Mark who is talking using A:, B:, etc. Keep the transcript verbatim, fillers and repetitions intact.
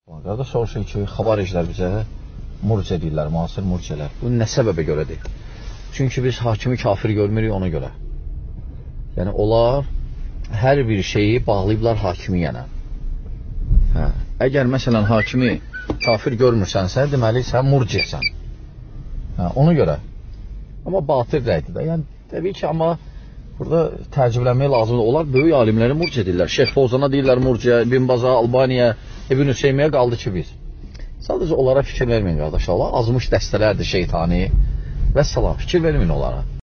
A: Qardaş soruşur ki, xavariclər bizə murciə deyirlər, müasir murciələr. Bu nə səbəbə görədir? Çünki biz hakimi kafir görmürük ona görə. Yəni, onlar hər bir şeyi bağlayıblar hakimiyyənə. Hə. Əgər, məsələn, hakimi kafir görmürsənsə, deməli, sən murciəsən. Hə, ona görə. Amma batır rəydir də. Yəni, təbii ki, amma burada təəccüblənmək lazımdır. Onlar böyük alimləri murciə deyirlər. Şeyx Fozana deyirlər murciə, İbn Baza, Albaniya, İbn Hüseymiyə qaldı ki, biz. Sadəcə onlara fikir verməyin, qardaşlar. Azmış dəstələrdir şeytani və salam. Fikir verməyin onlara.